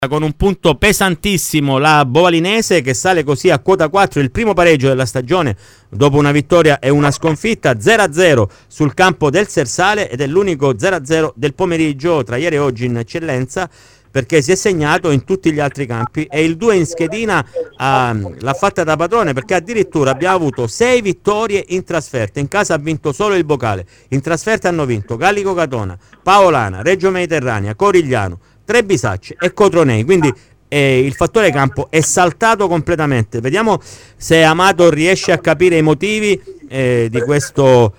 con un punto pesantissimo la Bovalinese, che sale così a quota 4, il primo pareggio della stagione dopo una vittoria e una sconfitta, 0-0 sul campo del Sersale, ed è l'unico 0-0 del pomeriggio tra ieri e oggi in eccellenza, perché si è segnato in tutti gli altri campi, e il 2 in schedina l'ha fatta da padrone, perché addirittura abbiamo avuto 6 vittorie in trasferta. In casa ha vinto solo il Bocale, in trasferta hanno vinto Gallico Catona, Paolana, Reggio Mediterranea, Corigliano, Trebisacce e Cotronei, quindi il fattore campo è saltato completamente. Vediamo se Amato riesce a capire i motivi di questo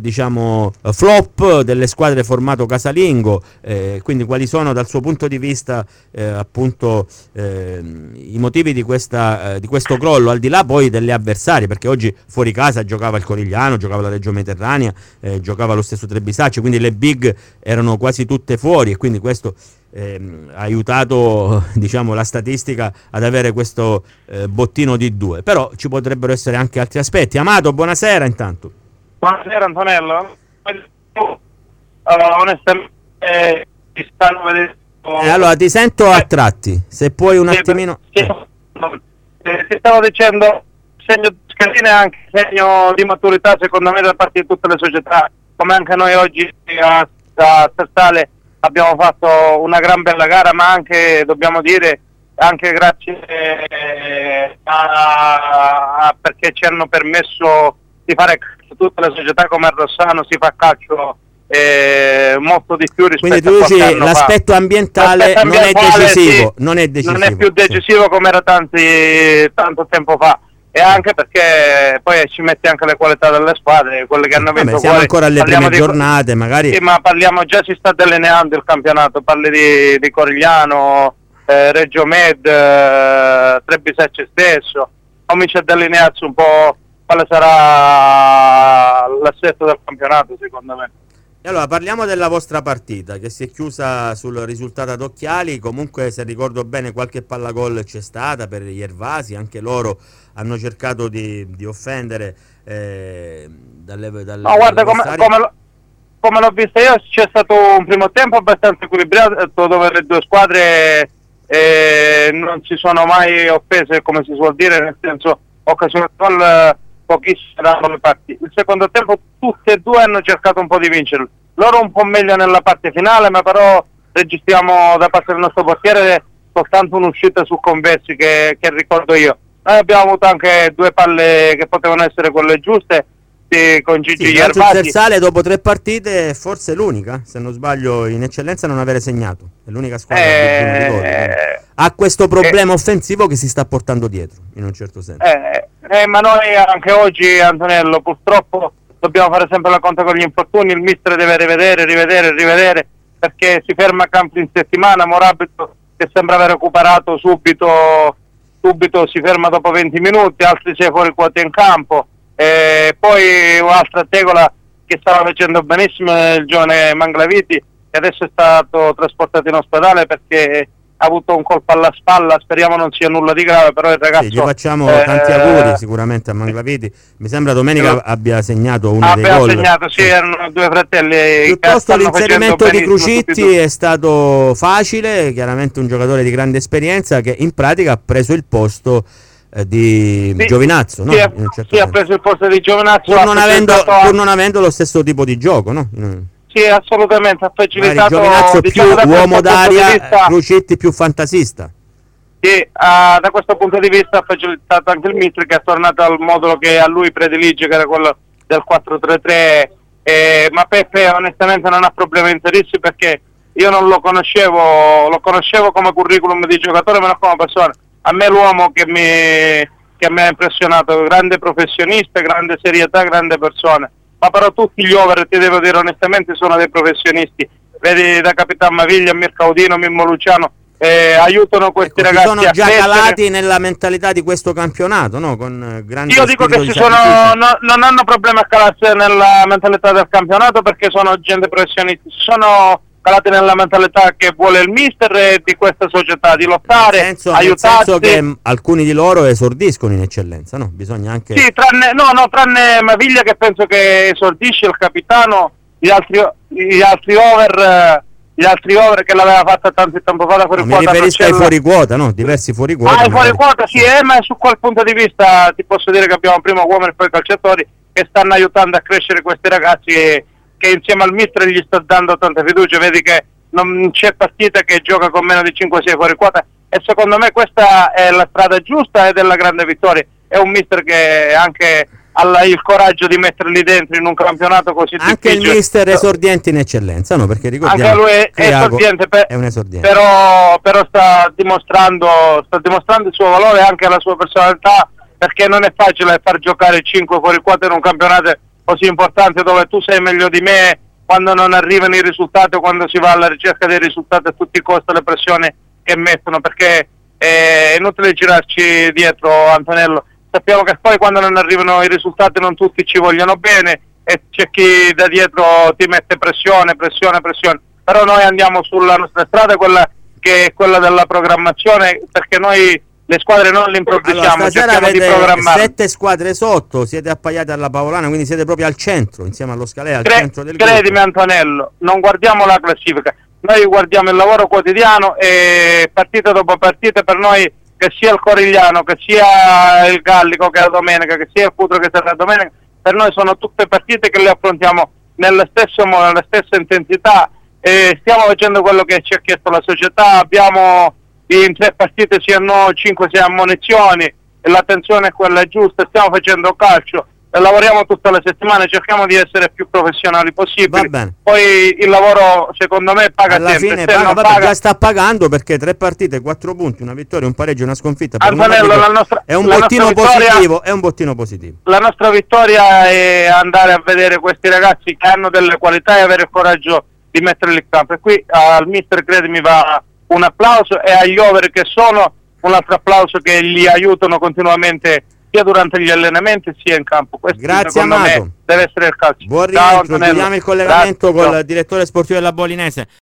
flop delle squadre formato casalingo, quindi quali sono dal suo punto di vista appunto i motivi di questo crollo, al di là poi delle avversarie, perché oggi fuori casa giocava il Corigliano, giocava la Reggio Mediterranea, giocava lo stesso Trebisacce, quindi le big erano quasi tutte fuori, e quindi questo ha aiutato la statistica ad avere questo bottino di 2, però ci potrebbero essere anche altri aspetti. Amato, buonasera intanto. Buonasera Antonello. Onestamente ci stanno vedendo. Allora ti sento a tratti, se puoi un attimino. Ti stavo dicendo, segno di scalina e anche segno di maturità secondo me da parte di tutte le società, come anche noi oggi a Sersale abbiamo fatto una gran bella gara, ma anche, dobbiamo dire, anche grazie perché ci hanno permesso di fare calcio. Tutte le società come il Rossano si fa calcio molto di più rispetto a qualche anno fa. Quindi tu dici l'aspetto ambientale non è decisivo, sì, non è più decisivo come era tanto tempo fa. E anche perché poi ci metti anche le qualità delle squadre, quelle che hanno vinto. Siamo ancora alle prime giornate, magari. Sì, ma parliamo, già si sta delineando il campionato, parli di Corigliano, Reggio Med, Trebisacce stesso, comincia a delinearsi un po' quale sarà l'assetto del campionato secondo me. E allora parliamo della vostra partita, che si è chiusa sul risultato ad occhiali. Comunque, se ricordo bene, qualche palla gol c'è stata per gli Ervasi, anche loro hanno cercato di offendere dalle no, guarda, come l'ho vista io, c'è stato un primo tempo abbastanza equilibrato, dove le due squadre non si sono mai offese, come si suol dire, nel senso, occasione gol pochissime danno le parti. Il secondo tempo tutte e due hanno cercato un po' di vincere, loro un po' meglio nella parte finale, ma però registriamo da parte del nostro portiere soltanto un'uscita su Conversi che ricordo io. Noi abbiamo avuto anche 2 palle che potevano essere quelle giuste, con Gigi Gervasi. Il Sersale dopo 3 partite è forse l'unica, se non sbaglio, in eccellenza a non avere segnato, è l'unica squadra che ha questo problema offensivo che si sta portando dietro, in un certo senso. Ma noi anche oggi, Antonello, purtroppo dobbiamo fare sempre la conta con gli infortuni. Il mister deve rivedere, perché si ferma campo in settimana. Morabito, che sembra aver recuperato subito si ferma dopo 20 minuti, altri 6 fuori quota in campo. Poi un'altra tegola che stava facendo benissimo il giovane Manglaviti, che adesso è stato trasportato in ospedale perché ha avuto un colpo alla spalla, speriamo non sia nulla di grave, però il ragazzo... Sì, gli facciamo tanti auguri sicuramente a Manglaviti. Mi sembra domenica abbia segnato uno dei gol. Sì, erano 2 fratelli. Piuttosto l'inserimento di Crucitti è stato facile, chiaramente un giocatore di grande esperienza che in pratica ha preso il posto di Giovinazzo, no? Ha preso il posto di Giovinazzo, pur non avendo lo stesso tipo di gioco, no? Sì, assolutamente, ha facilitato. Giovinazzo più uomo d'aria, Crucitti più fantasista. Sì, da questo punto di vista ha facilitato anche il mister, che è tornato al modulo che a lui predilige, che era quello del 4-3-3. Ma Peppe onestamente non ha problemi a inserirsi, perché io non lo conoscevo come curriculum di giocatore, ma non come persona. A me l'uomo che mi ha impressionato, grande professionista, grande serietà, grande persona. Ma però tutti gli over, ti devo dire onestamente, sono dei professionisti. Vedi da Capitan Maviglia, Mirko Audino, Mimmo Luciano, aiutano questi ragazzi sono già calati nella mentalità di questo campionato, no? Con grande Io dico che non hanno problemi a calarsi nella mentalità del campionato, perché sono gente professionisti, sono calati nella mentalità che vuole il mister e di questa società, di lottare, aiutarsi. Nel senso che alcuni di loro esordiscono in eccellenza, no? Bisogna anche... Sì, tranne Maviglia, che penso che esordisce, il capitano, gli altri over gli altri over che l'aveva fatta tanto tempo fa da fuori quota. Mi riferisco ai fuori quota, no? Diversi fuori quota. Ah, i fuori quota, sì, ma su quel punto di vista ti posso dire che abbiamo prima uomini e poi calciatori che stanno aiutando a crescere questi ragazzi che insieme al mister gli sta dando tanta fiducia. Vedi che non c'è partita che gioca con meno di 5-6 fuori quota, e secondo me questa è la strada giusta ed è la grande vittoria. È un mister che anche ha il coraggio di metterli dentro in un campionato così anche difficile. Il mister esordiente in eccellenza, no? Perché ricordiamo anche lui è Thiago esordiente, è un esordiente. però sta dimostrando il suo valore e anche la sua personalità, perché non è facile far giocare 5 fuori quota in un campionato così importante dove tu sei meglio di me, quando non arrivano i risultati o quando si va alla ricerca dei risultati a tutti i costi, le pressioni che mettono, perché è inutile girarci dietro, Antonello. Sappiamo che poi quando non arrivano i risultati non tutti ci vogliono bene e c'è chi da dietro ti mette pressione, però noi andiamo sulla nostra strada, quella che è quella della programmazione, perché noi le squadre non le improvvisiamo, cerchiamo di programmare. 7 squadre sotto, siete appaiati alla Pavolana, quindi siete proprio al centro, insieme allo Scalea, al centro del gruppo. Credimi Antonello, non guardiamo la classifica, noi guardiamo il lavoro quotidiano e partita dopo partita. Per noi, che sia il Corigliano, che sia il Gallico che è la domenica, che sia il Cutro che sarà la domenica, per noi sono tutte partite che le affrontiamo nello stesso modo, nella stessa intensità, e stiamo facendo quello che ci ha chiesto la società. Abbiamo in 3 partite si hanno 5-6 ammonizioni e la tensione è quella giusta, stiamo facendo calcio, lavoriamo tutta la settimana, cerchiamo di essere più professionali possibili. Poi il lavoro secondo me paga alla sempre. Fine paga, già sta pagando, perché 3 partite, 4 punti, una vittoria, un pareggio, una sconfitta. Antonello, è un bottino positivo, è un bottino positivo. La nostra vittoria è andare a vedere questi ragazzi che hanno delle qualità e avere il coraggio di metterli in campo. E qui al mister, credimi, va un applauso, e agli over che sono un altro applauso, che li aiutano continuamente sia durante gli allenamenti sia in campo. Questo, grazie Amato, deve essere il calcio. Buon rientro, chiudiamo il collegamento col direttore sportivo della Bolinese.